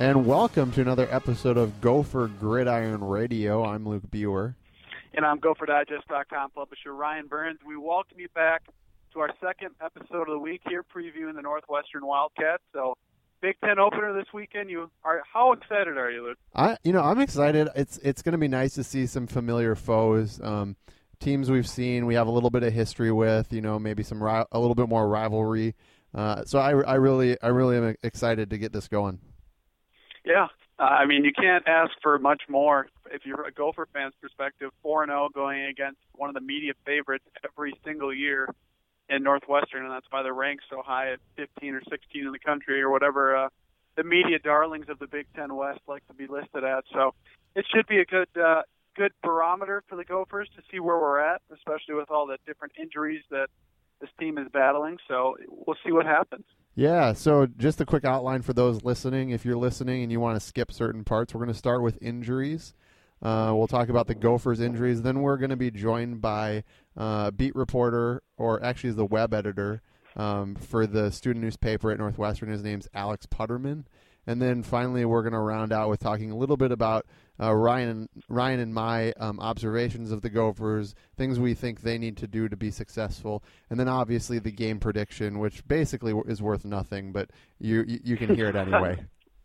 And welcome to another episode of Gopher Gridiron Radio. I'm Luke Buer. And I'm GopherDigest.com publisher Ryan Burns. We welcome you back to our second episode of the week here, previewing the Northwestern Wildcats. So, Big Ten opener this weekend. How excited are you, Luke? I'm excited. It's going to be nice to see some familiar foes, teams we've seen. We have a little bit of history with. Maybe a little bit more rivalry. So I really am excited to get this going. Yeah. You can't ask for much more if you're a Gopher fan's perspective. 4-0 going against one of the media favorites every single year in Northwestern, and that's why they're ranked so high at 15 or 16 in the country or whatever the media darlings of the Big Ten West like to be listed at. So it should be a good barometer for the Gophers to see where we're at, especially with all the different injuries that this team is battling. So we'll see what happens. Yeah, so just a quick outline for those listening. If you're listening and you want to skip certain parts, we're going to start with injuries. We'll talk about the Gophers' injuries. Then we're going to be joined by beat reporter, or actually is the web editor for the student newspaper at Northwestern. His name's Alex Putterman. And then finally we're going to round out with talking a little bit about Ryan and my observations of the Gophers, things we think they need to do to be successful, and then obviously the game prediction, which basically is worth nothing, but you can hear it anyway.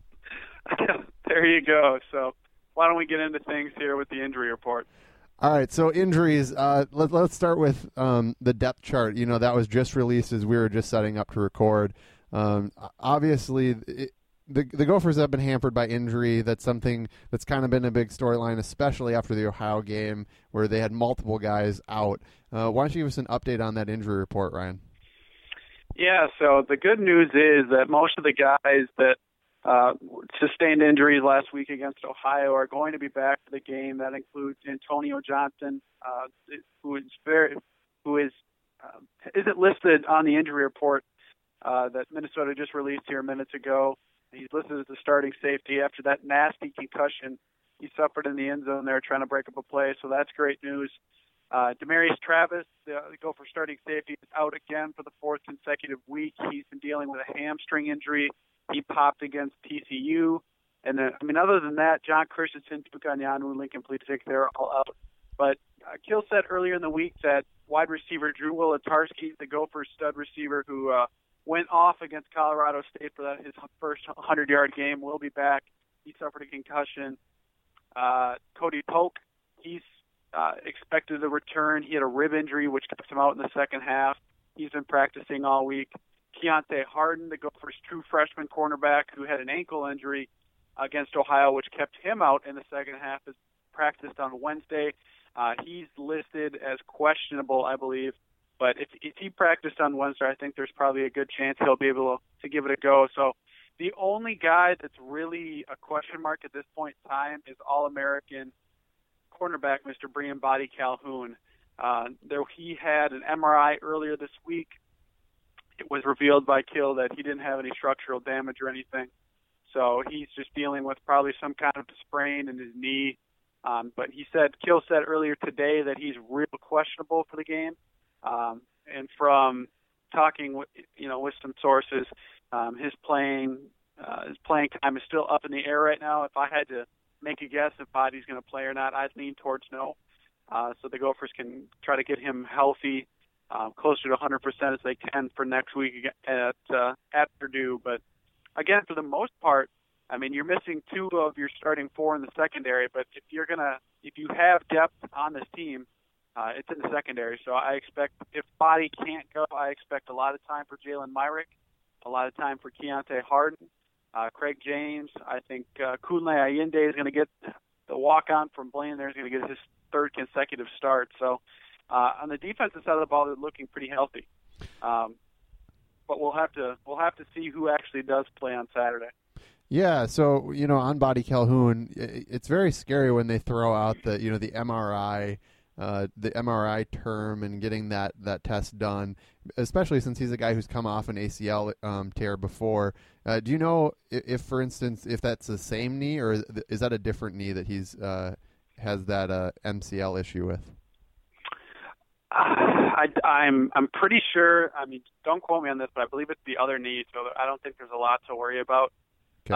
There you go. So why don't we get into things here with the injury report? All right, so injuries. Let's start with the depth chart. That was just released as we were just setting up to record. Obviously, The Gophers have been hampered by injury. That's something that's kind of been a big storyline, especially after the Ohio game where they had multiple guys out. Why don't you give us an update on that injury report, Ryan? Yeah, so the good news is that most of the guys that sustained injuries last week against Ohio are going to be back for the game. That includes Antonio Johnson, who isn't listed on the injury report that Minnesota just released here minutes ago. He's listed as the starting safety after that nasty concussion he suffered in the end zone there trying to break up a play, so that's great news. Demarius Travis, the Gopher starting safety, is out again for the fourth consecutive week. He's been dealing with a hamstring injury. He popped against TCU. And then, other than that, John Christensen, Tukanyanu, Lincoln Pleasic, they're all out. But Kill said earlier in the week that wide receiver Drew Wolatarski, the Gophers stud receiver who went off against Colorado State for his first 100-yard game, will be back. He suffered a concussion. Cody Polk, he's expected to return. He had a rib injury, which kept him out in the second half. He's been practicing all week. Keontae Harden, the Gophers' true freshman cornerback, who had an ankle injury against Ohio, which kept him out in the second half, has practiced on Wednesday. He's listed as questionable, I believe. But if he practiced on Wednesday, I think there's probably a good chance he'll be able to give it a go. So the only guy that's really a question mark at this point in time is All-American cornerback Mr. Brian Body Calhoun. He had an MRI earlier this week. It was revealed by Kill that he didn't have any structural damage or anything. So he's just dealing with probably some kind of sprain in his knee. But Kill said earlier today that he's real questionable for the game. And from talking with some sources, his playing time is still up in the air right now. If I had to make a guess if Body's going to play or not, I'd lean towards no. So the Gophers can try to get him healthy, closer to 100% as they can for next week at Purdue. But again, for the most part, you're missing two of your starting four in the secondary. But if you have depth on this team, it's in the secondary. So I expect if Body can't go, I expect a lot of time for Jalen Myrick, a lot of time for Keontae Harden, Craig James. I think Kunle Ayinde is going to get the walk-on from Blaine. There's going to get his third consecutive start. So on the defensive side of the ball, they're looking pretty healthy. But we'll have to see who actually does play on Saturday. Yeah, so on Body Calhoun, it's very scary when they throw out the MRI term and getting that test done, especially since he's a guy who's come off an ACL tear before. Do you know if, for instance, if that's the same knee or is that a different knee that he's has that MCL issue with? I'm pretty sure. Don't quote me on this, but I believe it's the other knee, so I don't think there's a lot to worry about. Okay.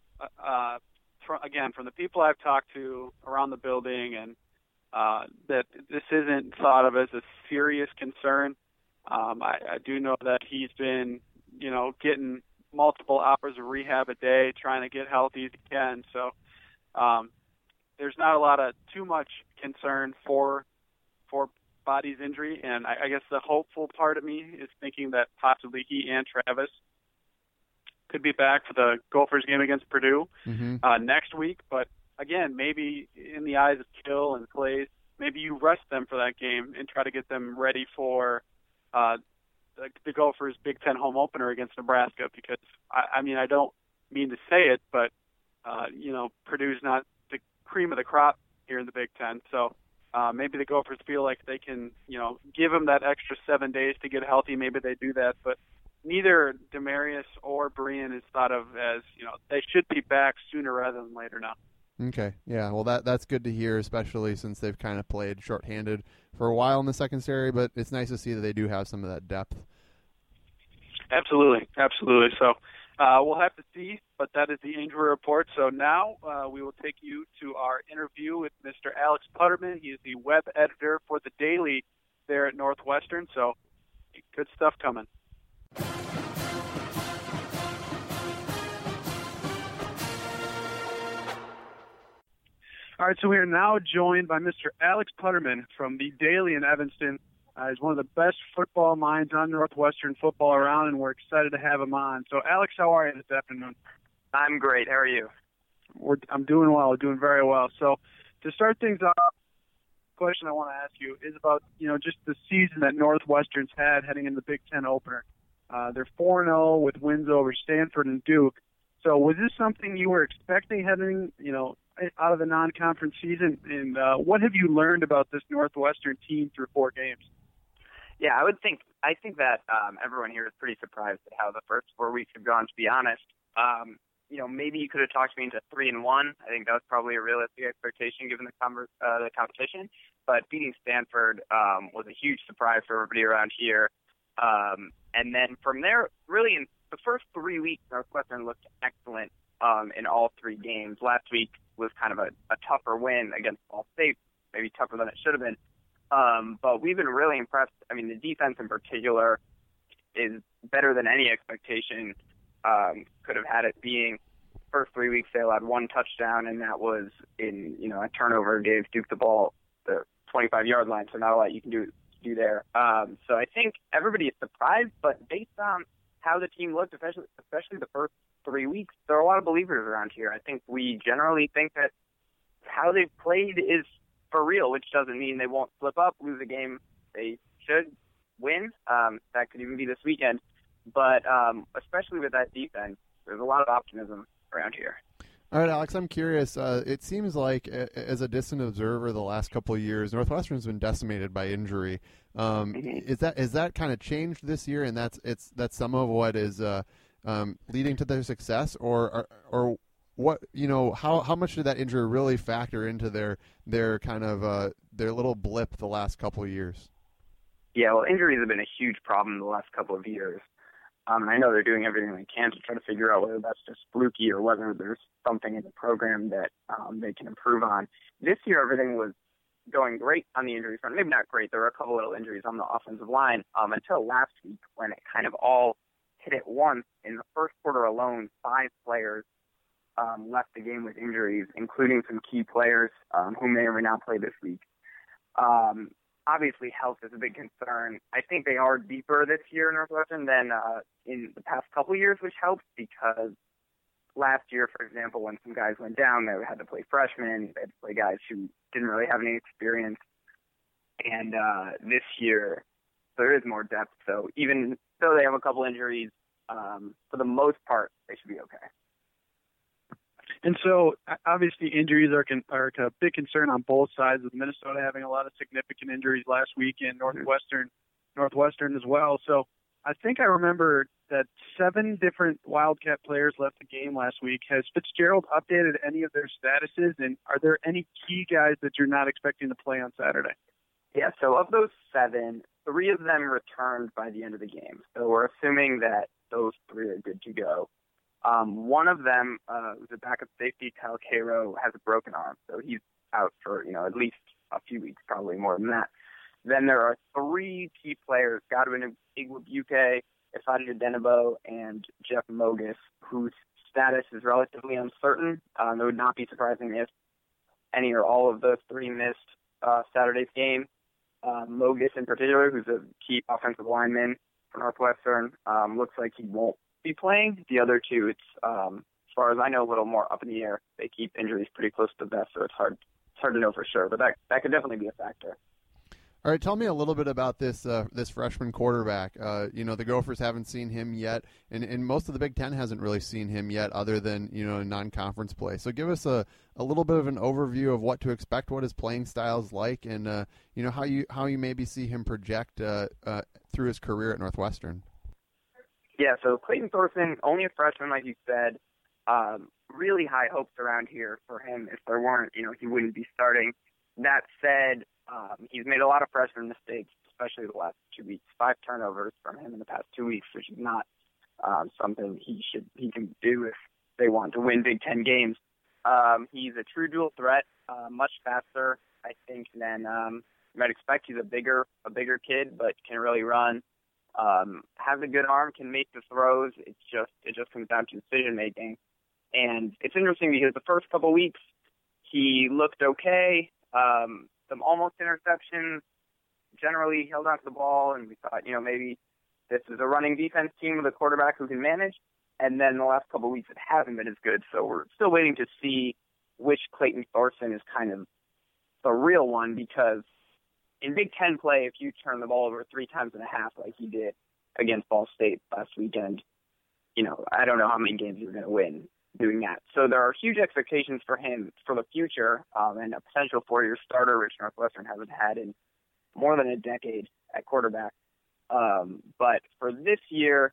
From the people I've talked to around the building, and that this isn't thought of as a serious concern. I do know that he's been, getting multiple hours of rehab a day, trying to get healthy as he can. So there's not a lot of too much concern for Body's injury, and I guess the hopeful part of me is thinking that possibly he and Travis could be back for the Gophers game against Purdue next week. But again, maybe in the eyes of Kill and Clays, maybe you rest them for that game and try to get them ready for the Gophers' Big Ten home opener against Nebraska. Because I don't mean to say it, but Purdue's not the cream of the crop here in the Big Ten. So maybe the Gophers feel like they can, give them that extra 7 days to get healthy. Maybe they do that, but neither Demarius or Brian is thought of as, they should be back sooner rather than later now. Okay, yeah, well that's good to hear, especially since they've kind of played shorthanded for a while in the secondary, but it's nice to see that they do have some of that depth. Absolutely. So we'll have to see, but that is the injury report. So now we will take you to our interview with Mr. Alex Putterman. He is the web editor for The Daily there at Northwestern, so good stuff coming. All right, so we are now joined by Mr. Alex Putterman from The Daily in Evanston. He's one of the best football minds on Northwestern football around, and we're excited to have him on. So, Alex, how are you this afternoon? I'm great. How are you? I'm doing well, doing very well. So, to start things off, the question I want to ask you is about, just the season that Northwestern's had heading into the Big Ten opener. They're 4-0 with wins over Stanford and Duke. So, was this something you were expecting heading, out of the non-conference season? And what have you learned about this Northwestern team through 4 games? Yeah, I think that everyone here is pretty surprised at how the first 4 weeks have gone, to be honest. Maybe you could have talked me into 3-1. I think that was probably a realistic expectation given the competition. But beating Stanford was a huge surprise for everybody around here. And then from there, really in the first 3 weeks, Northwestern looked excellent in all 3 games. Last week was kind of a tougher win against Ball State, maybe tougher than it should have been. But we've been really impressed. I mean, the defense in particular is better than any expectation could have had it being. First 3 weeks, they allowed 1 touchdown, and that was in, a turnover, gave Duke the ball the 25-yard line, so not a lot you can do there. So I think everybody is surprised, but based on how the team looked, especially the first 3 weeks, there are a lot of believers around here. I think we generally think that how they've played is for real, which doesn't mean they won't slip up, lose a game they should win. That could even be this weekend. But especially with that defense, there's a lot of optimism around here. All right, Alex, I'm curious. It seems like, as a distant observer the last couple of years, Northwestern's been decimated by injury. Is that kind of changed this year, and that's some of what is leading to their success, or what, how much did that injury really factor into their kind of their little blip the last couple of years? Yeah, well, injuries have been a huge problem the last couple of years. And I know they're doing everything they can to try to figure out whether that's just fluky or whether there's something in the program that they can improve on. This year, everything was going great on the injury front. Maybe not great. There were a couple little injuries on the offensive line until last week when it kind of all hit at once. In the first quarter alone, 5 players left the game with injuries, including some key players who may or may not play this week. Obviously, health is a big concern. I think they are deeper this year in Northwestern than in the past couple of years, which helps because last year, for example, when some guys went down, they had to play freshmen. They had to play guys who didn't really have any experience. And this year, there is more depth. So even though they have a couple injuries, for the most part, they should be okay. And so, obviously, injuries are a big concern on both sides, with Minnesota having a lot of significant injuries last week, and Northwestern as well. So I think I remember that 7 different Wildcat players left the game last week. Has Fitzgerald updated any of their statuses, and are there any key guys that you're not expecting to play on Saturday? Yeah, so of those 7, 3 of them returned by the end of the game. So we're assuming that those 3 are good to go. One of them, who's a backup safety, Kyle Cairo, has a broken arm, so he's out for at least a few weeks, probably more than that. Then there are 3 key players, Godwin Igwebuike, Ifeadi Odenigbo, and Jeff Mogis, whose status is relatively uncertain. It would not be surprising if any or all of those 3 missed Saturday's game. Mogis in particular, who's a key offensive lineman for Northwestern, looks like he won't be playing. The other 2, it's as far as I know, a little more up in the air. They keep injuries pretty close to the vest, so it's hard to know for sure. But that could definitely be a factor. All right, tell me a little bit about this freshman quarterback. The Gophers haven't seen him yet, and most of the Big Ten hasn't really seen him yet, other than in non-conference play. So give us a little bit of an overview of what to expect, what his playing style is like, and how you maybe see him project through his career at Northwestern. Yeah, so Clayton Thorson, only a freshman, like you said. Really high hopes around here for him. If there weren't, he wouldn't be starting. That said, he's made a lot of freshman mistakes, especially the last 2 weeks. 5 turnovers from him in the past 2 weeks, which is not something he can do if they want to win Big Ten games. He's a true dual threat, much faster, I think, than you might expect. He's a bigger kid, but can really run. Has a good arm, can make the throws. It just comes down to decision making. And it's interesting because the first couple weeks he looked okay. Some almost interceptions, generally held onto the ball, and we thought, maybe this is a running defense team with a quarterback who can manage. And then the last couple of weeks it hasn't been as good, so we're still waiting to see which Clayton Thorson is kind of the real one, because in Big Ten play, if you turn the ball over 3.5 times like he did against Ball State last weekend, I don't know how many games you're going to win doing that. So there are huge expectations for him for the future, and a potential 4-year starter, which Northwestern hasn't had in more than a decade at quarterback. But for this year,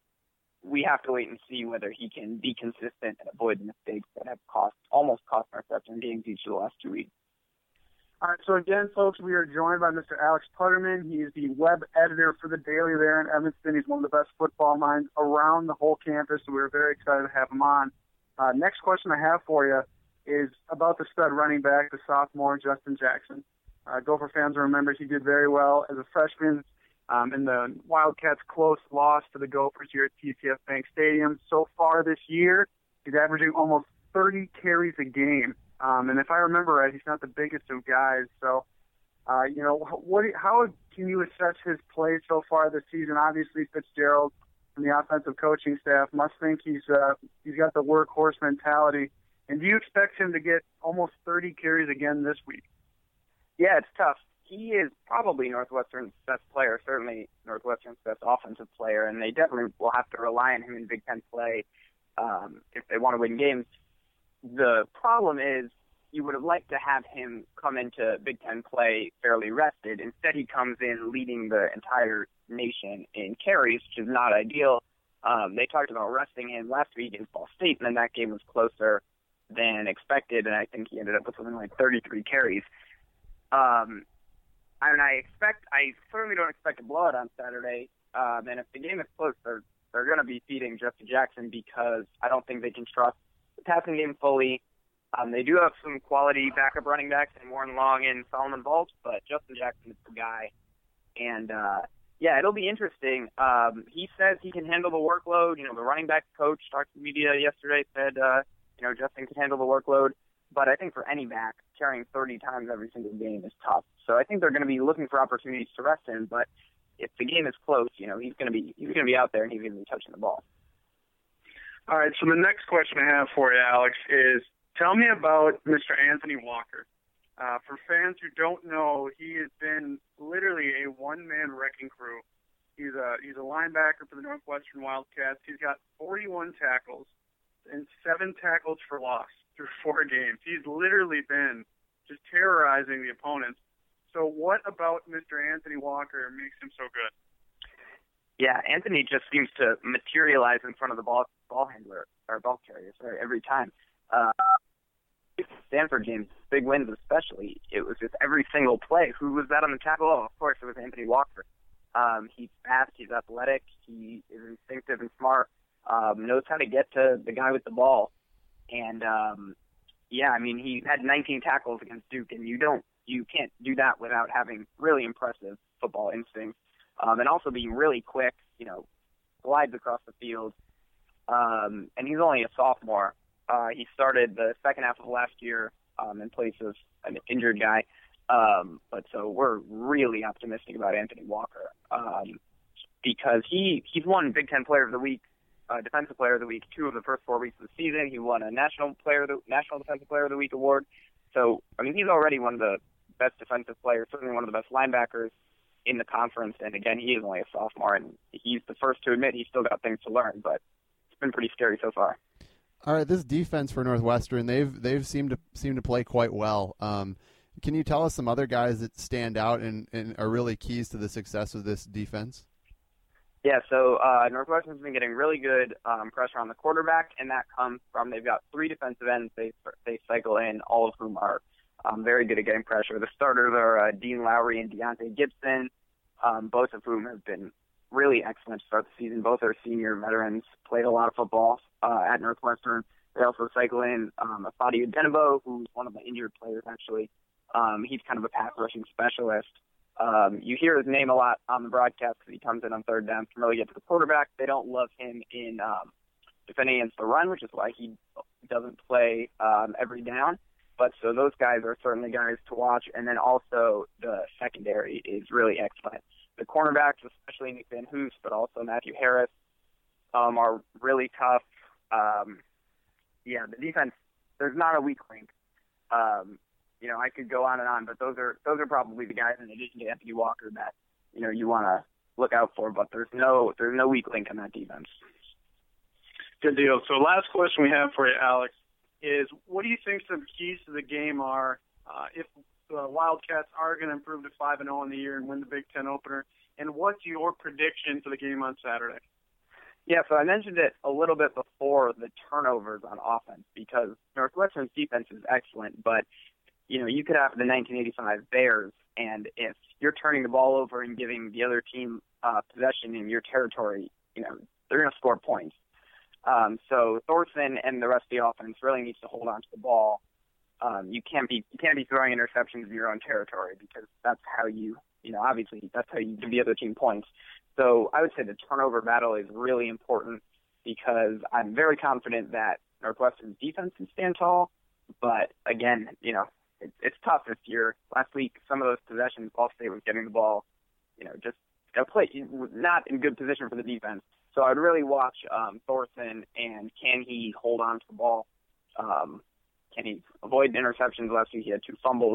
we have to wait and see whether he can be consistent and avoid the mistakes that have almost cost Northwestern games each of the last 2 weeks. All right, so again, folks, we are joined by Mr. Alex Putterman. He is the web editor for The Daily there in Evanston. He's one of the best football minds around the whole campus, so we're very excited to have him on. Next question I have for you is about the stud running back, the sophomore Justin Jackson. Gopher fans will remember he did very well as a freshman in the Wildcats' close loss to the Gophers here at TCF Bank Stadium. So far this year, he's averaging almost 30 carries a game. And if I remember right, he's not the biggest of guys. So, how can you assess his play so far this season? Obviously, Fitzgerald and the offensive coaching staff must think he's got the workhorse mentality. And do you expect him to get almost 30 carries again this week? Yeah, it's tough. He is probably Northwestern's best player, certainly Northwestern's best offensive player, and they definitely will have to rely on him in Big Ten play if they want to win games. The problem is you would have liked to have him come into Big Ten play fairly rested. Instead, he comes in leading the entire nation in carries, which is not ideal. They talked about resting him last week against Ball State, and then that game was closer than expected, and I think he ended up with something like 33 carries. I certainly don't expect a blowout on Saturday. And if the game is close, they're going to be feeding Justin Jackson, because I don't think they can trust the passing game fully. They do have some quality backup running backs in Warren Long and Solomon Volz, but Justin Jackson is the guy. And, it'll be interesting. He says he can handle the workload. The running back coach talked to the media yesterday, said, Justin can handle the workload. But I think for any back, carrying 30 times every single game is tough. So I think they're going to be looking for opportunities to rest him. But if the game is close, he's going to be out there and he's going to be touching the ball. All right, so the next question I have for you, Alex, is tell me about Mr. Anthony Walker. For fans who don't know, he has been literally a one-man wrecking crew. He's a linebacker for the Northwestern Wildcats. He's got 41 tackles and 7 tackles for loss through 4 games. He's literally been just terrorizing the opponents. So what about Mr. Anthony Walker makes him so good? Yeah, Anthony just seems to materialize in front of the ball handler or ball carrier, every time. Stanford games, big wins especially, it was just every single play. Who was that on the tackle? Oh, of course, it was Anthony Walker. He's fast, he's athletic, he is instinctive and smart. knows how to get to the guy with the ball. And, yeah, I mean, he had 19 tackles against Duke, and you can't do that without having really impressive football instincts. And also being really quick, glides across the field. And he's only a sophomore. He started the second half of last year in place of an injured guy. But so we're really optimistic about Anthony Walker because he's won Big Ten Player of the Week, Defensive Player of the Week 2 of the first 4 weeks of the season. He won a National Defensive Player of the Week award. So, I mean, he's already one of the best defensive players, certainly one of the best linebackers in the conference. And again, he is only a sophomore, and he's the first to admit he's still got things to learn, but it's been pretty scary so far. All right, this defense for Northwestern, they've seemed to play quite well. Can you tell us some other guys that stand out and are really keys to the success of this defense? Yeah, so Northwestern's been getting really good pressure on the quarterback, and that comes from they've got 3 defensive ends they cycle in, all of whom are very good at getting pressure. The starters are Dean Lowry and Deontay Gibson, both of whom have been really excellent to start the season. Both are senior veterans, played a lot of football at Northwestern. They also cycle in Afadi Odenigbo, who's one of the injured players, actually. He's kind of a pass rushing specialist. You hear his name a lot on the broadcast because he comes in on third down to really get to the quarterback. They don't love him in defending against the run, which is why he doesn't play every down. But so those guys are certainly guys to watch. And then also the secondary is really excellent. The cornerbacks, especially Nick Van Hoos, but also Matthew Harris, are really tough. Yeah, the defense, there's not a weak link. I could go on and on, but those are probably the guys in addition to Anthony Walker that you want to look out for. But there's no weak link in that defense. Good deal. So last question we have for you, Alex, is what do you think some keys to the game are if the Wildcats are going to improve to 5-0 in the year and win the Big Ten opener? And what's your prediction for the game on Saturday? Yeah, so I mentioned it a little bit before, the turnovers on offense, because Northwestern's defense is excellent, but you could have the 1985 Bears, and if you're turning the ball over and giving the other team possession in your territory, they're going to score points. So Thorson and the rest of the offense really needs to hold on to the ball. You can't be throwing interceptions in your own territory because that's how obviously that's how you give the other team points. So I would say the turnover battle is really important because I'm very confident that Northwestern's defense can stand tall. But again, it's tough if last week, some of those possessions, Ball State was getting the ball, just not in good position for the defense. So I'd really watch Thorson, and can he hold on to the ball? Can he avoid interceptions? Last week he had 2 fumbles.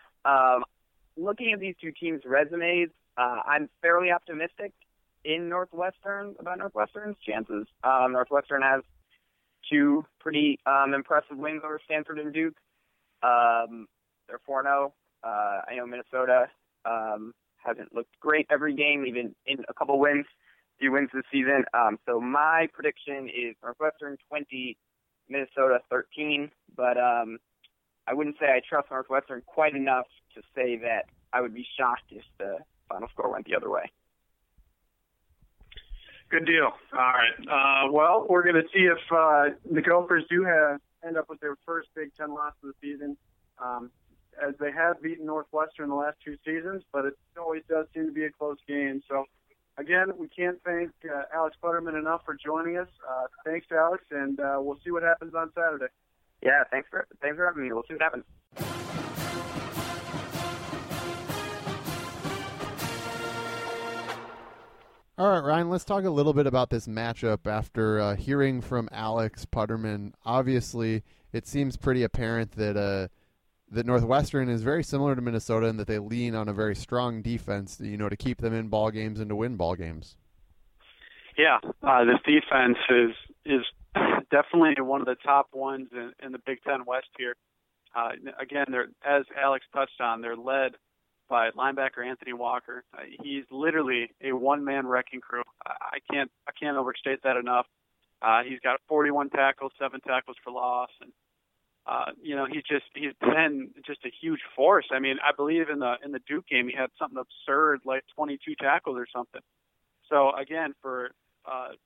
Looking at these two teams' resumes, I'm fairly optimistic about Northwestern's chances. Northwestern has 2 pretty impressive wins over Stanford and Duke. They're 4-0. I know Minnesota hasn't looked great every game, even in a few wins this season. So my prediction is Northwestern 20, Minnesota 13. But I wouldn't say I trust Northwestern quite enough to say that I would be shocked if the final score went the other way. Good deal. All right. Well, we're going to see if the Gophers do end up with their first Big Ten loss of the season, as they have beaten Northwestern in the last 2 seasons, but it always does seem to be a close game. So, again, we can't thank Alex Butterman enough for joining us. Thanks, Alex, and we'll see what happens on Saturday. Yeah, thanks for having me. We'll see what happens. All right, Ryan, let's talk a little bit about this matchup after hearing from Alex Putterman. Obviously, it seems pretty apparent that that Northwestern is very similar to Minnesota in that they lean on a very strong defense, to keep them in ball games and to win ball games. Yeah, this defense is definitely one of the top ones in the Big Ten West here. Again, as Alex touched on, they're led by linebacker Anthony Walker. He's literally a one-man wrecking crew. I can't overstate that enough. He's got 41 tackles, 7 tackles for loss, and he's been just a huge force. I mean, I believe in the Duke game he had something absurd like 22 tackles or something. So again, for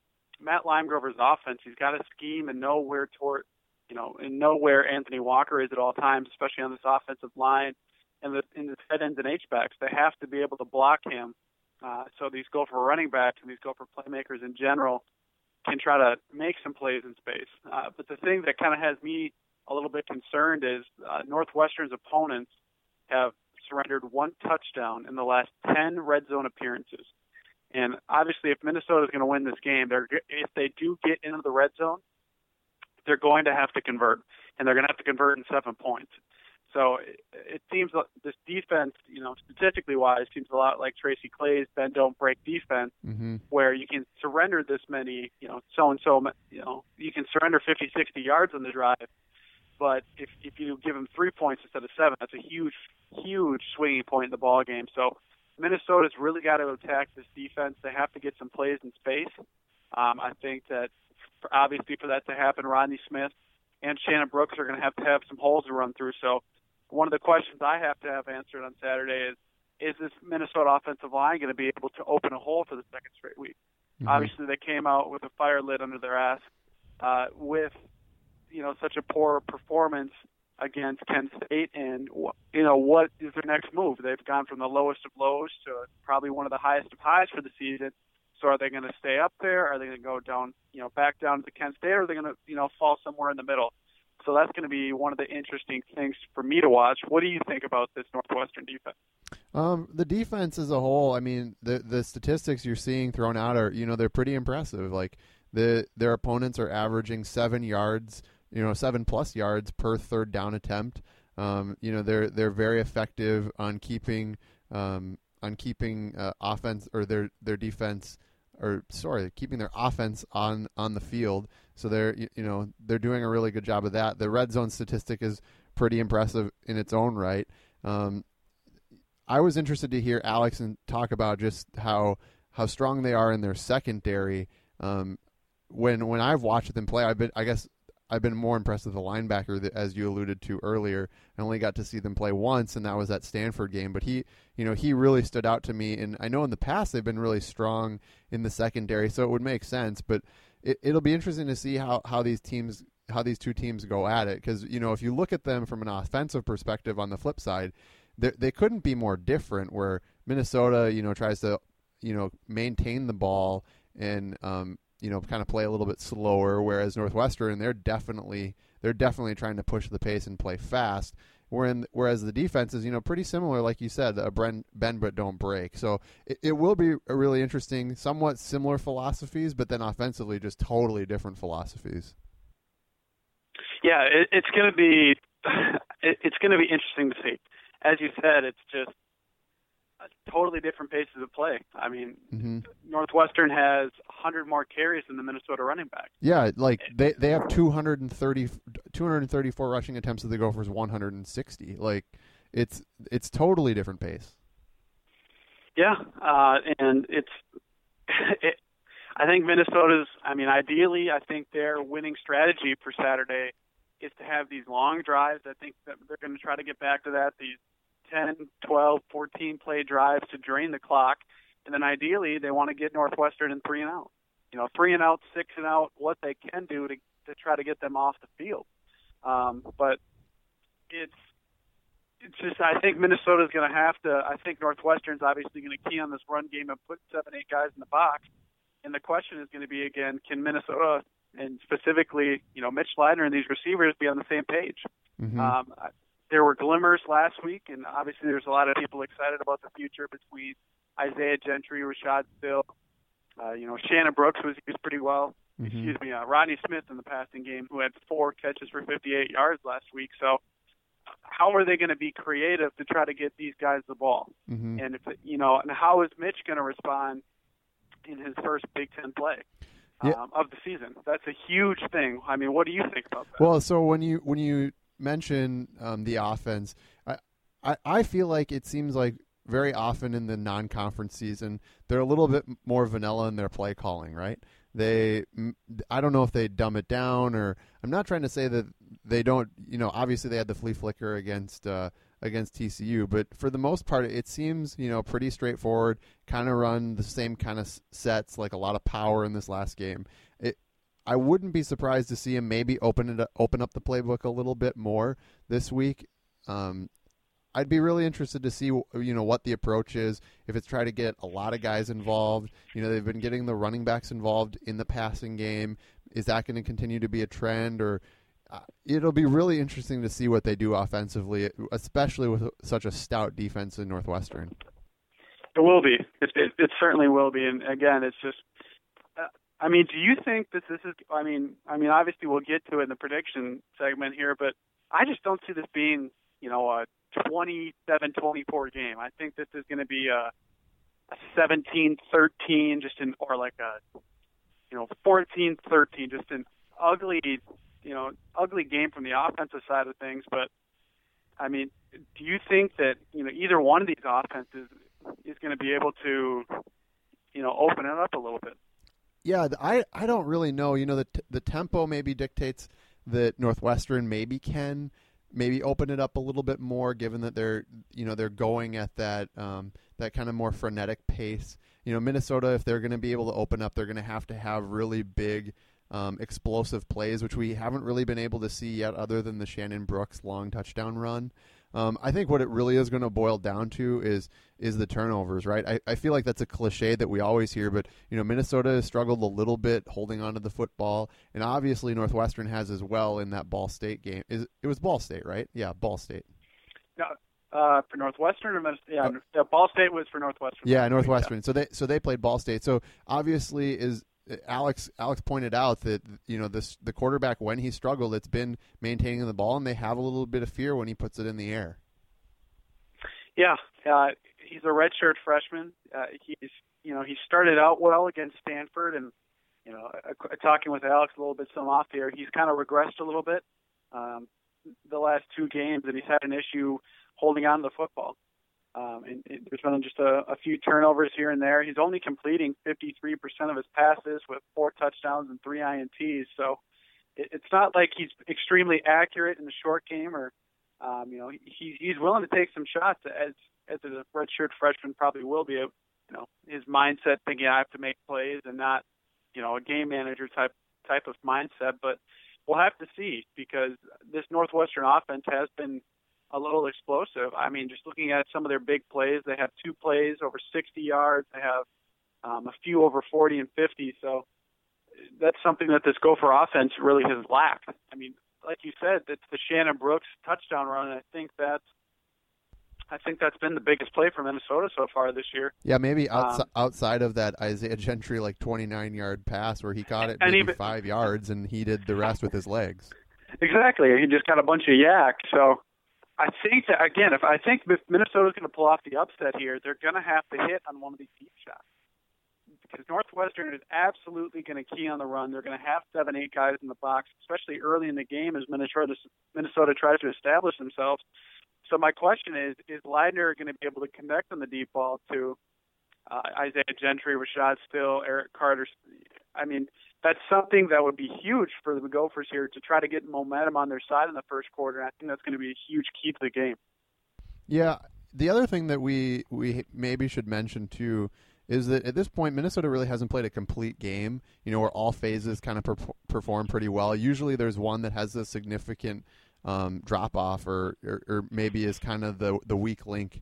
Matt Limegrover's offense, he's got to scheme and know where Anthony Walker is at all times, especially on this offensive line and in the tight ends and H-backs. They have to be able to block him. So these Gopher running backs and these Gopher playmakers in general can try to make some plays in space. But the thing that kind of has me a little bit concerned is Northwestern's opponents have surrendered one touchdown in the last 10 red zone appearances. And obviously, if Minnesota is going to win this game, if they do get into the red zone, they're going to have to convert, and they're going to have to convert in 7 points. So it seems like this defense, statistically wise, seems a lot like Tracy Clay's bend don't break defense, where you can surrender this many, you can surrender 50, 60 yards on the drive, but if you give them 3 points instead of 7, that's a huge, huge swinging point in the ball game. So Minnesota's really got to attack this defense. They have to get some plays in space. I think that obviously for that to happen, Rodney Smith and Shannon Brooks are going to have some holes to run through. So one of the questions I have to have answered on Saturday is this Minnesota offensive line going to be able to open a hole for the second straight week? Obviously, they came out with a fire lit under their ass with, such a poor performance against Kent State. And, what is their next move? They've gone from the lowest of lows to probably one of the highest of highs for the season. So are they going to stay up there? Are they going to go down, back down to Kent State? Or are they going to, fall somewhere in the middle? So that's going to be one of the interesting things for me to watch. What do you think about this Northwestern defense? The defense as a whole, I mean, the statistics you're seeing thrown out are, they're pretty impressive. Like their opponents are averaging 7 yards, 7+ yards per third down attempt. They're very effective on keeping offense or their defense, keeping their offense on the field. So they're doing a really good job of that. The red zone statistic is pretty impressive in its own right. I was interested to hear Alex and talk about just how strong they are in their secondary. When I've watched them play, I've been more impressed with the linebacker, as you alluded to earlier. I only got to see them play once, and that was that Stanford game. But he really stood out to me. And I know in the past they've been really strong in the secondary, so it would make sense. But it'll be interesting to see how these two teams go at it. Because if you look at them from an offensive perspective, on the flip side, they couldn't be more different. Where Minnesota, tries to, maintain the ball and kind of play a little bit slower, whereas Northwestern, they're definitely trying to push the pace and play fast. Whereas the defense is, pretty similar, like you said, bend but don't break. So it will be a really interesting, somewhat similar philosophies, but then offensively just totally different philosophies. Yeah, it's going to be interesting to see. As you said, it's just totally different paces of play. I mean, Northwestern has 100 more carries than the Minnesota running back. Yeah, like they have 234 rushing attempts to the Gophers 160. Like it's totally different pace. Yeah, and I think Minnesota's, ideally, I think their winning strategy for Saturday is to have these long drives. I think that they're going to try to get back to that, these 10, 12, 14-play drives to drain the clock. And then ideally, they want to get Northwestern in 3 and out. 3 and out, 6 and out, what they can do to try to get them off the field. But it's just, I think Minnesota's going to have to, I think Northwestern's obviously going to key on this run game and put 7, 8 guys in the box. And the question is going to be, again, can Minnesota, and specifically, Mitch Leidner and these receivers, be on the same page? There were glimmers last week, and obviously there's a lot of people excited about the future between Isaiah Gentry, Rashad Still, Shannon Brooks was used pretty well. Rodney Smith in the passing game, who had 4 catches for 58 yards last week. So how are they going to be creative to try to get these guys the ball? And if and how is Mitch going to respond in his first Big Ten play of the season? That's a huge thing. I mean, what do you think about that? Well, so when you mention the offense, I feel like it seems like very often in the non-conference season they're a little bit more vanilla in their play calling, right? I don't know if they dumb it down, or I'm not trying to say that they don't. Obviously they had the flea flicker against TCU, but for the most part it seems pretty straightforward. Kind of run the same kind of sets, like a lot of power in this last game. I wouldn't be surprised to see him maybe open up the playbook a little bit more this week. I'd be really interested to see, what the approach is. If it's try to get a lot of guys involved, they've been getting the running backs involved in the passing game. Is that going to continue to be a trend, or it'll be really interesting to see what they do offensively, especially with such a stout defense in Northwestern. It will be. It certainly will be. And again, it's just. Do you think that this is? Obviously we'll get to it in the prediction segment here, but I just don't see this being, a 27-24 game. I think this is going to be a 17-13, or like a 14-13, just an ugly game from the offensive side of things. But do you think that either one of these offenses is going to be able to open it up a little bit? Yeah, I don't really know. The tempo maybe dictates that Northwestern can open it up a little bit more, given that they're going at that kind of more frenetic pace. Minnesota, if they're going to be able to open up, they're going to have really big explosive plays, which we haven't really been able to see yet, other than the Shannon Brooks long touchdown run. I think what it really is going to boil down to is the turnovers, right? I feel like that's a cliche that we always hear, but Minnesota has struggled a little bit holding onto the football, and obviously Northwestern has as well in that Ball State game. It was Ball State, right? Yeah, Ball State. No, for Northwestern, Ball State was for Northwestern. Yeah, Northwestern. Yeah. So they played Ball State. So obviously Alex pointed out that the quarterback, when he struggled, it's been maintaining the ball, and they have a little bit of fear when he puts it in the air. Yeah, he's a redshirt freshman. He started out well against Stanford, and talking with Alex a little bit some off the air, he's kind of regressed a little bit the last two games, and he's had an issue holding on to the football. And there's been just a few turnovers here and there. He's only completing 53% of his passes with 4 touchdowns and 3 INTs. So it's not like he's extremely accurate in the short game, or he's willing to take some shots, as a redshirt freshman probably will be. His mindset thinking I have to make plays and not a game manager type of mindset. But we'll have to see, because this Northwestern offense has been a little explosive. Just looking at some of their big plays, they have 2 plays over 60 yards. They have a few over 40 and 50. So that's something that this Gopher offense really has lacked. Like you said, it's the Shannon Brooks touchdown run, and I think that's been the biggest play for Minnesota so far this year. Yeah, maybe outside of that Isaiah Gentry 29-yard pass where he caught it maybe 5 yards, and he did the rest with his legs. Exactly. He just got a bunch of yak. So I think that, again, if Minnesota's going to pull off the upset here, they're going to have to hit on one of these deep shots, because Northwestern is absolutely going to key on the run. They're going to have 7-8 guys in the box, especially early in the game as Minnesota tries to establish themselves. So my question is Leidner going to be able to connect on the deep ball to Isaiah Gentry, Rashad Still, Eric Carter? That's something that would be huge for the Gophers here, to try to get momentum on their side in the first quarter. And I think that's going to be a huge key to the game. Yeah. The other thing that we maybe should mention, too, is that at this point, Minnesota really hasn't played a complete game, where all phases kind of perform pretty well. Usually there's one that has a significant drop-off or maybe is kind of the weak link.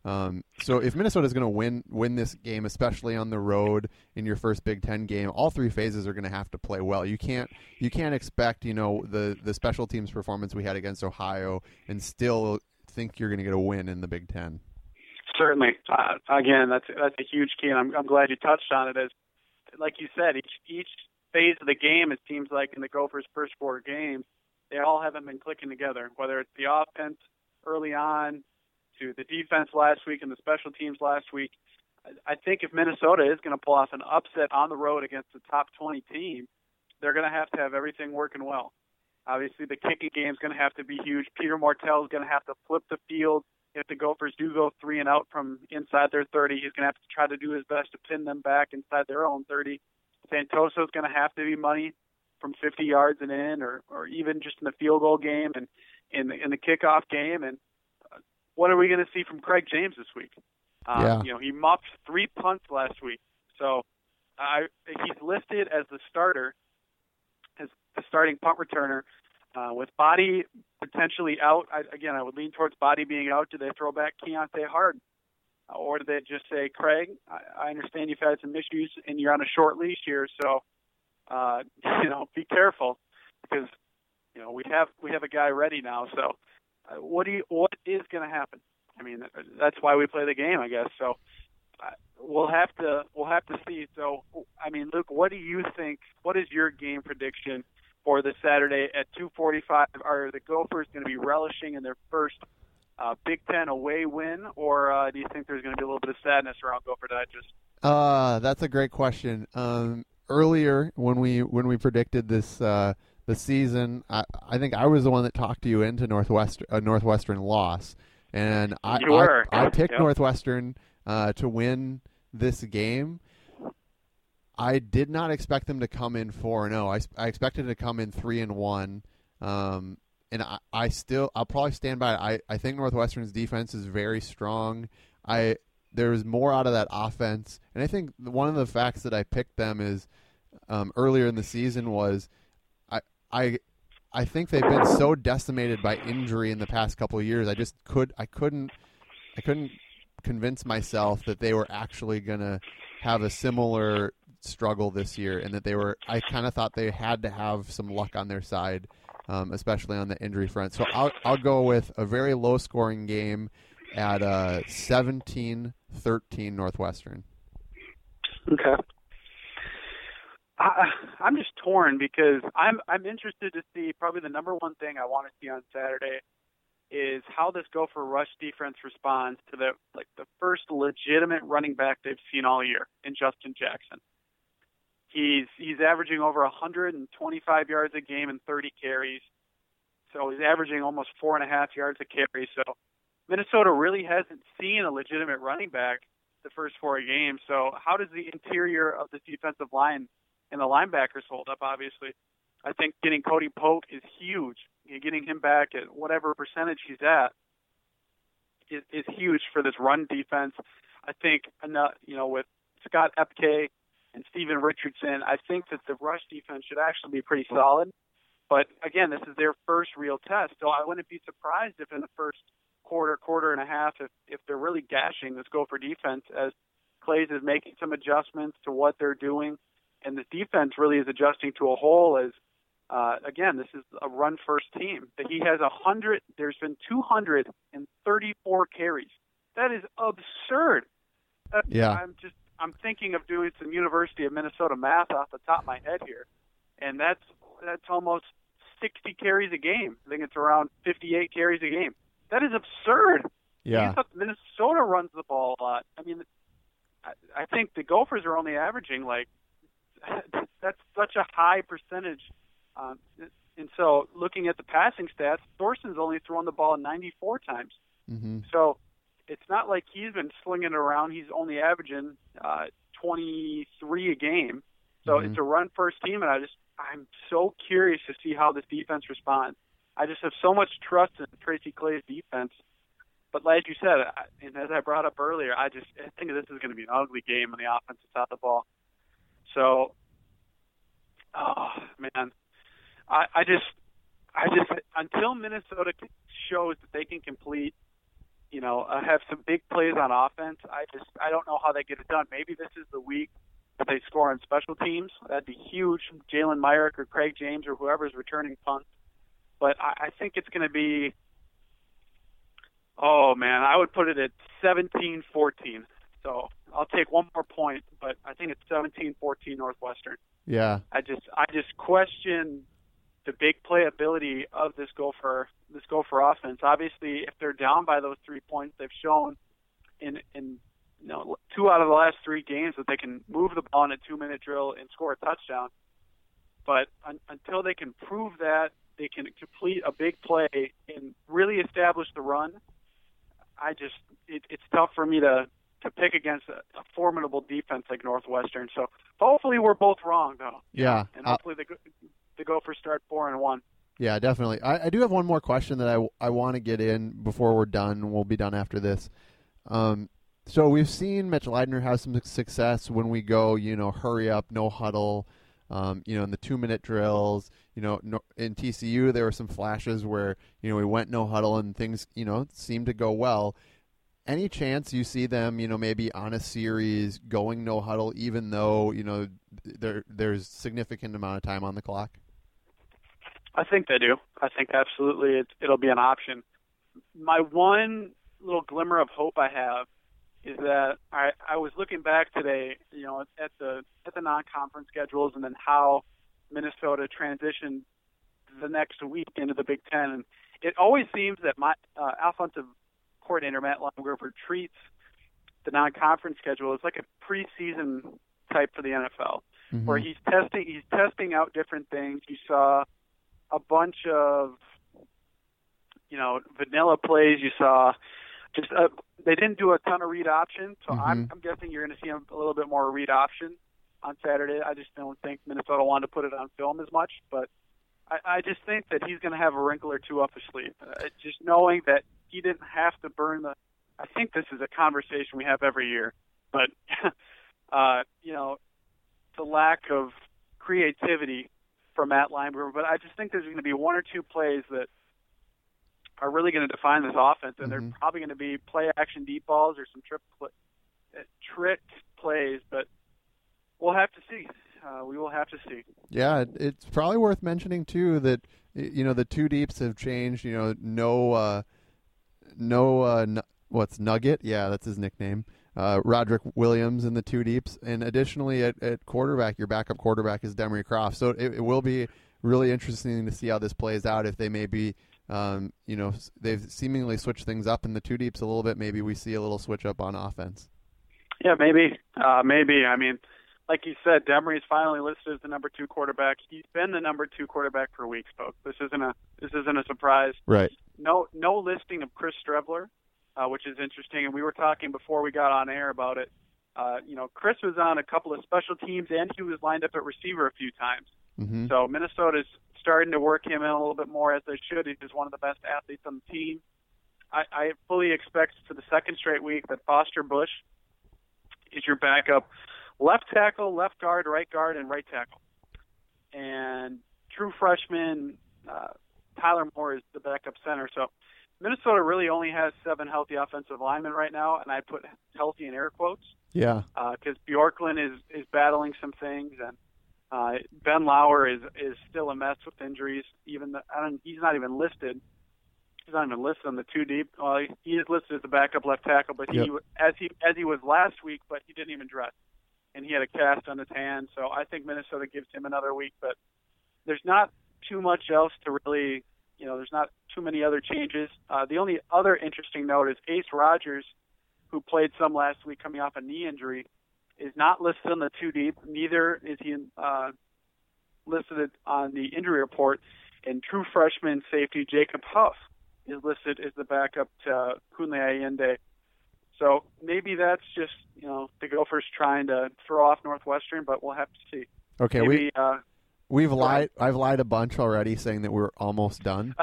So if Minnesota is going to win this game, especially on the road in your first Big Ten game, all 3 phases are going to have to play well. You can't expect the special teams performance we had against Ohio and still think you're going to get a win in the Big Ten. Certainly. Again, that's a huge key, and I'm glad you touched on it. As like you said, each phase of the game, it seems like in the Gophers' first 4 games, they all haven't been clicking together. Whether it's the offense early on, to the defense last week and the special teams last week. I think if Minnesota is going to pull off an upset on the road against the top 20 team, they're going to have everything working well. Obviously, the kicking game is going to have to be huge. Peter Martell is going to have to flip the field. If the Gophers do go 3 and out from inside their 30, he's going to have to try to do his best to pin them back inside their own 30. Santoso is going to have to be money from 50 yards and in, or even just in the field goal game and in the kickoff game. And what are we going to see from Craig James this week? He muffed 3 punts last week. So he's listed as the starter the starting punt returner. With Body potentially out, I would lean towards Body being out. Do they throw back Keontae Hard? Or do they just say, Craig, I understand you've had some issues and you're on a short leash here, so be careful because we have a guy ready now. So what is going to happen? I mean, that's why we play the game, I guess. So we'll have to see. So I mean, Luke, what do you think? What is your game prediction for this Saturday at 2:45? Are the Gophers going to be relishing in their first Big Ten away win, or do you think there's going to be a little bit of sadness around Gopher Digest? That's a great question. Earlier when we predicted this the season, I think I was the one that talked to you into Northwestern loss, and I picked Northwestern to win this game. I did not expect them to come in 4-0. I expected to come in 3-1. And I'll probably stand by it. I think Northwestern's defense is very strong. There's more out of that offense, and I think one of the facts that I picked them is earlier in the season was I think they've been so decimated by injury in the past couple of years. I couldn't convince myself that they were actually gonna have a similar struggle this year, and that I kind of thought they had to have some luck on their side. Especially on the injury front. So I'll go with a very low-scoring game at 17-13 Northwestern. Okay. I'm just torn because I'm interested to see. Probably the number one thing I want to see on Saturday is how this Gopher rush defense responds to the first legitimate running back they've seen all year in Justin Jackson. He's averaging over 125 yards a game and 30 carries. So he's averaging almost 4.5 yards a carry. So Minnesota really hasn't seen a legitimate running back the first 4 games. So how does the interior of the defensive line and the linebackers hold up? Obviously, I think getting Cody Polk is huge. Getting him back at whatever percentage he's at is huge for this run defense. I think, with Scott Epke and Steven Richardson, I think that the rush defense should actually be pretty solid. But, again, this is their first real test. So I wouldn't be surprised if in the first quarter and a half, if they're really gashing this Gopher defense as Clays is making some adjustments to what they're doing. And the defense really is adjusting to a whole as, again, this is a run-first team. That he has there's been 234 carries. That is absurd. I'm thinking of doing some University of Minnesota math off the top of my head here, and that's almost 60 carries a game. I think it's around 58 carries a game. That is absurd. Yeah. Minnesota runs the ball a lot. I mean, I think the Gophers are only averaging that's such a high percentage. And so looking at the passing stats, Thorson's only thrown the ball 94 times. Mm-hmm. So it's not like he's been slinging it around. He's only averaging 23 a game. So It's a run-first team, and I'm so curious to see how this defense responds. I just have so much trust in Tracy Clay's defense. But as you said, and as I brought up earlier, I think this is going to be an ugly game on the offensive side of the ball. So, man, I just until Minnesota shows that they can complete, have some big plays on offense, I don't know how they get it done. Maybe this is the week that they score on special teams. That'd be huge. Jalen Myrick or Craig James or whoever's returning punts. But I think it's going to be, I would put it at 17-14. So I'll take one more point, but I think it's 17-14 Northwestern. Yeah. I just question the big playability of this Gopher offense. Obviously, if they're down by those 3 points, they've shown in 2 out of the last 3 games that they can move the ball in a 2-minute drill and score a touchdown. But until they can prove that they can complete a big play and really establish the run, it's tough for me to pick against a formidable defense like Northwestern. So hopefully we're both wrong, though. Yeah. And hopefully the Gophers start 4-1. Yeah, definitely. I do have one more question that I want to get in before we're done. We'll be done after this. So we've seen Mitch Leidner have some success when we go, hurry up, no huddle, In the 2-minute drills, in TCU there were some flashes where, we went no huddle and things, seemed to go well. Any chance you see them, maybe on a series going no huddle, even though, there's significant amount of time on the clock? I think they do. I think absolutely it'll be an option. My one little glimmer of hope I have is that I was looking back today, at the non-conference schedules and then how Minnesota transitioned the next week into the Big Ten. And it always seems that my offensive coordinator, Matt Limegrove, treats the non-conference schedule as like a preseason type for the NFL, where he's testing out different things. You saw a bunch of, vanilla plays. You saw just they didn't do a ton of read option, so I'm guessing you're going to see a little bit more read option on Saturday. I just don't think Minnesota wanted to put it on film as much, but I just think that he's going to have a wrinkle or two up his sleeve. Just knowing that he didn't have to burn the – I think this is a conversation we have every year, but, the lack of creativity from Matt Limegrove. But I just think there's going to be one or two plays that are really going to define this offense, and they're probably going to be play-action deep balls or some trick plays, but we'll have to see. We will have to see. Yeah, it's probably worth mentioning too that the two deeps have changed. What's Nugget? Yeah, that's his nickname. Roderick Williams in the two deeps, and additionally at quarterback, your backup quarterback is Demery Croft. So it will be really interesting to see how this plays out. If they maybe, they've seemingly switched things up in the two deeps a little bit. Maybe we see a little switch up on offense. Yeah, maybe. I mean, like you said, Demery is finally listed as the number 2 quarterback. He's been the number 2 quarterback for weeks, folks. This isn't a surprise. Right. No listing of Chris Strebler, which is interesting. And we were talking before we got on air about it. Chris was on a couple of special teams, and he was lined up at receiver a few times. So Minnesota's starting to work him in a little bit more, as they should. He's just one of the best athletes on the team. I fully expect for the second straight week that Foster Bush is your backup left tackle, left guard, and right tackle. And true freshman Tyler Moore is the backup center. So Minnesota really only has 7 healthy offensive linemen right now, and I put healthy in air quotes. Yeah. Because Bjorklund is battling some things, and Ben Lauer is still a mess with injuries. He's not even listed. He's not even listed on the 2 deep. Well, he is listed as the backup left tackle, but as he was last week, but he didn't even dress, and he had a cast on his hand. So I think Minnesota gives him another week, but there's not too much else to really. There's not too many other changes. The only other interesting note is Ace Rodgers, who played some last week coming off a knee injury, is not listed on the 2 deep. Neither is he listed on the injury report. And true freshman safety Jacob Huff is listed as the backup to Kunle Ayinde. So maybe that's just, the Gophers trying to throw off Northwestern, but we'll have to see. Okay, maybe, We've lied. I've lied a bunch already, saying that we're almost done.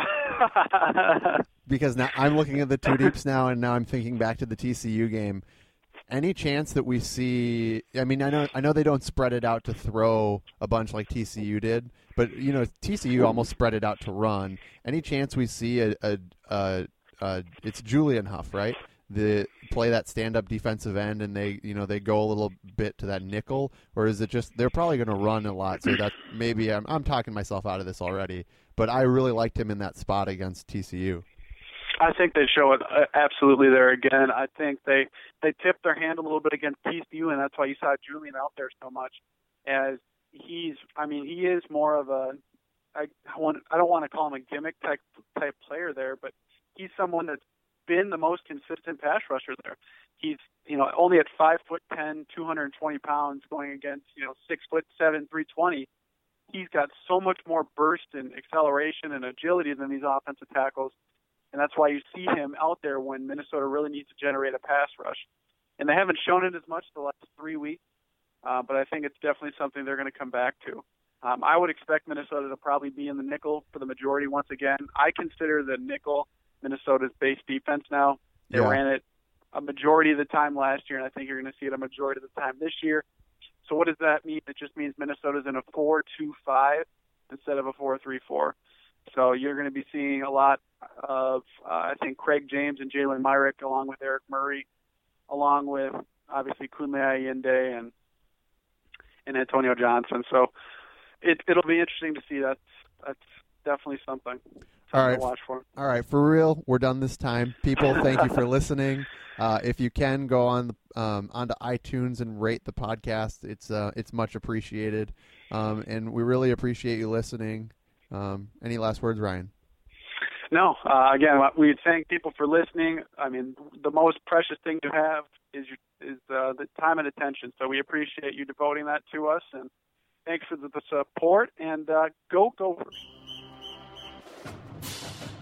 Because now I'm looking at the 2 deeps now, and now I'm thinking back to the TCU game. Any chance that we see? I mean, I know they don't spread it out to throw a bunch like TCU did, but TCU almost spread it out to run. Any chance we see it's Julian Huff, right? Play that stand-up defensive end, and they go a little bit to that nickel, or is it just they're probably going to run a lot? So that maybe I'm talking myself out of this already, but I really liked him in that spot against TCU. I think they show it absolutely there again. I think they tipped their hand a little bit against TCU, and that's why you saw Julian out there so much. As he is more of a I don't want to call him a gimmick type player there, but he's someone that's been the most consistent pass rusher there. He's only at 5'10", 220 pounds, going against 6'7", 320. He's got so much more burst and acceleration and agility than these offensive tackles, and that's why you see him out there when Minnesota really needs to generate a pass rush. And they haven't shown it as much the last 3 weeks, but I think it's definitely something they're going to come back to. I would expect Minnesota to probably be in the nickel for the majority once again. I consider the nickel Minnesota's base defense now. They ran it a majority of the time last year, and I think you're going to see it a majority of the time this year. So what does that mean? It just means Minnesota's in a 4-2-5 instead of a 4-3-4. So you're going to be seeing a lot of, I think, Craig James and Jalen Myrick, along with Eric Murray, along with, obviously, Kunle Ayinde and Antonio Johnson. So it'll be interesting to see. That's definitely something All right. to watch for. All right, for real, we're done this time. People, thank you for listening. If you can, go on onto iTunes and rate the podcast. It's much appreciated, and we really appreciate you listening. Any last words, Ryan? No. Again, we thank people for listening. I mean, the most precious thing to have is the time and attention. So we appreciate you devoting that to us, and thanks for the support. And go Gophers.